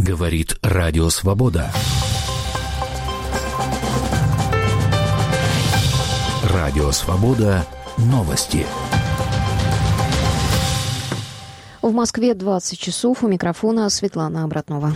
Говорит Радио Свобода. Радио Свобода. Новости. В Москве 20 часов. У микрофона Светлана Обратнова.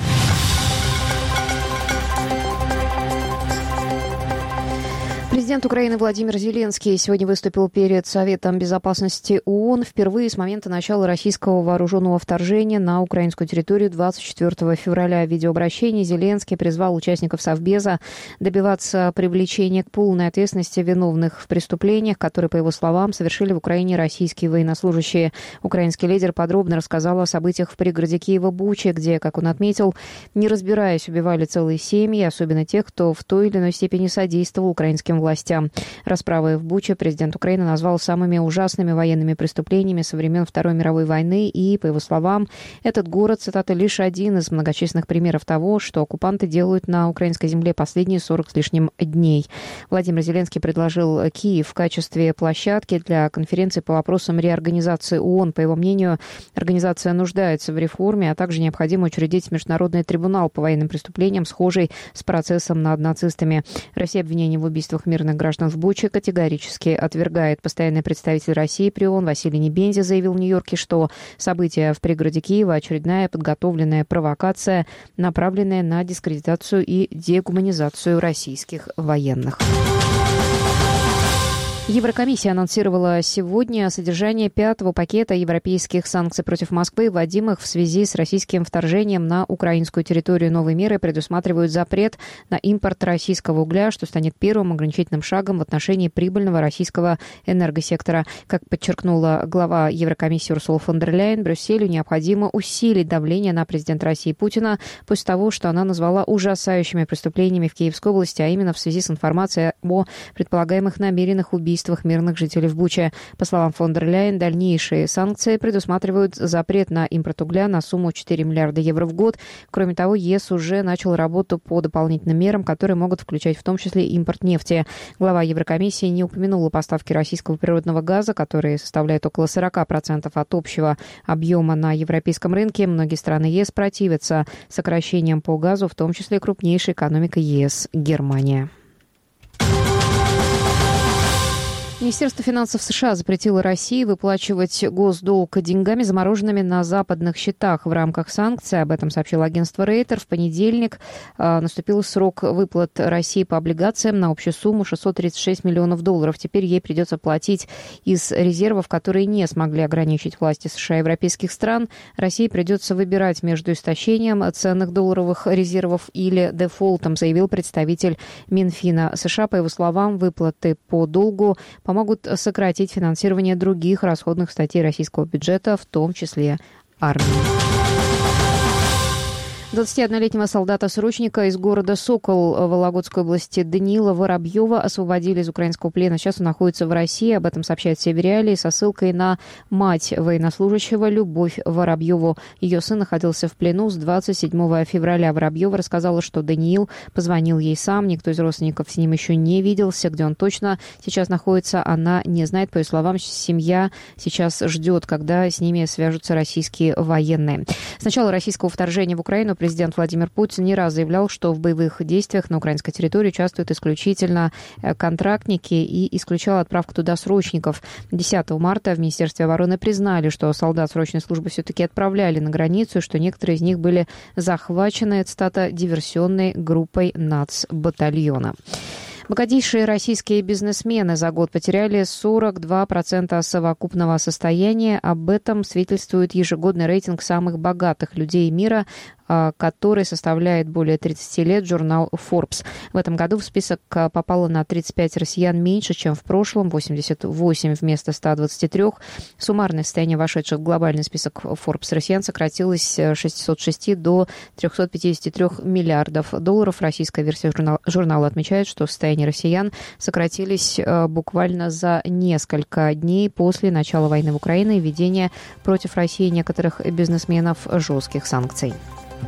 Президент Украины Владимир Зеленский сегодня выступил перед Советом безопасности ООН впервые с момента начала российского вооруженного вторжения на украинскую территорию 24 февраля. В видеообращении Зеленский призвал участников Совбеза добиваться привлечения к полной ответственности виновных в преступлениях, которые, по его словам, совершили в Украине российские военнослужащие. Украинский лидер подробно рассказал о событиях в пригороде Киева Бучи, где, как он отметил, не разбираясь, убивали целые семьи, особенно тех, кто в той или иной степени содействовал украинским властям. Расправы в Буче президент Украины назвал самыми ужасными военными преступлениями со времен Второй мировой войны и, по его словам, этот город, цитата, лишь один из многочисленных примеров того, что оккупанты делают на украинской земле последние 40 с лишним дней. Владимир Зеленский предложил Киев в качестве площадки для конференции по вопросам реорганизации ООН. По его мнению, организация нуждается в реформе, а также необходимо учредить международный трибунал по военным преступлениям, схожий с процессом над нацистами. Россия обвинения в убийствах мирных граждан в Буче категорически отвергает. Постоянный представитель России при ООН Василий Небензи заявил в Нью-Йорке, что события в пригороде Киева – очередная подготовленная провокация, направленная на дискредитацию и дегуманизацию российских военных. Еврокомиссия анонсировала сегодня содержание 5-го пакета европейских санкций против Москвы, вводимых в связи с российским вторжением на украинскую территорию. Новые меры предусматривают запрет на импорт российского угля, что станет первым ограничительным шагом в отношении прибыльного российского энергосектора. Как подчеркнула глава Еврокомиссии Урсула фон дер Ляйен, Брюсселю необходимо усилить давление на президента России Путина после того, что она назвала ужасающими преступлениями в Киевской области, а именно в связи с информацией о предполагаемых намеренных убийствах мирных жителей в Буче. По словам фон дер Ляйен, дальнейшие санкции предусматривают запрет на импорт угля на сумму 4 миллиарда евро в год. Кроме того, ЕС уже начал работу по дополнительным мерам, которые могут включать в том числе импорт нефти. Глава Еврокомиссии не упомянула поставки российского природного газа, которые составляют около 40% от общего объема на европейском рынке. Многие страны ЕС противятся сокращениям по газу, в том числе крупнейшая экономика ЕС – Германия. Министерство финансов США запретило России выплачивать госдолг деньгами, замороженными на западных счетах в рамках санкций. Об этом сообщило агентство Рейтер. В понедельник наступил срок выплат России по облигациям на общую сумму $636 миллионов. Теперь ей придется платить из резервов, которые не смогли ограничить власти США и европейских стран. России придется выбирать между истощением ценных долларовых резервов или дефолтом, заявил представитель Минфина США. По его словам, выплаты по долгу помогут сократить финансирование других расходных статей российского бюджета, в том числе армии. 21-летнего солдата-срочника из города Сокол Вологодской области Даниила Воробьева освободили из украинского плена. Сейчас он находится в России. Об этом сообщает Севериалии со ссылкой на мать военнослужащего Любовь Воробьеву. Ее сын находился в плену с 27 февраля. Воробьева рассказала, что Даниил позвонил ей сам. Никто из родственников с ним еще не виделся. Где он точно сейчас находится, она не знает. По ее словам, семья сейчас ждет, когда с ними свяжутся российские военные. С начала российского вторжения в Украину президент Владимир Путин не раз заявлял, что в боевых действиях на украинской территории участвуют исключительно контрактники и исключал отправку туда срочников. 10 марта в Министерстве обороны признали, что солдат срочной службы все-таки отправляли на границу, и что некоторые из них были захвачены, цитата, диверсионной группой нацбатальона. Богатейшие российские бизнесмены за год потеряли 42% совокупного состояния. Об этом свидетельствует ежегодный рейтинг самых богатых людей мира, который составляет более 30 лет, журнал Forbes. В этом году в список попало на 35 россиян меньше, чем в прошлом, 88 вместо 123. Суммарное состояние вошедших в глобальный список Forbes россиян сократилось с 606 до 353 миллиардов долларов. Российская версия журнала отмечает, что состояние россиян сократились буквально за несколько дней после начала войны в Украине и введения против России некоторых бизнесменов жестких санкций.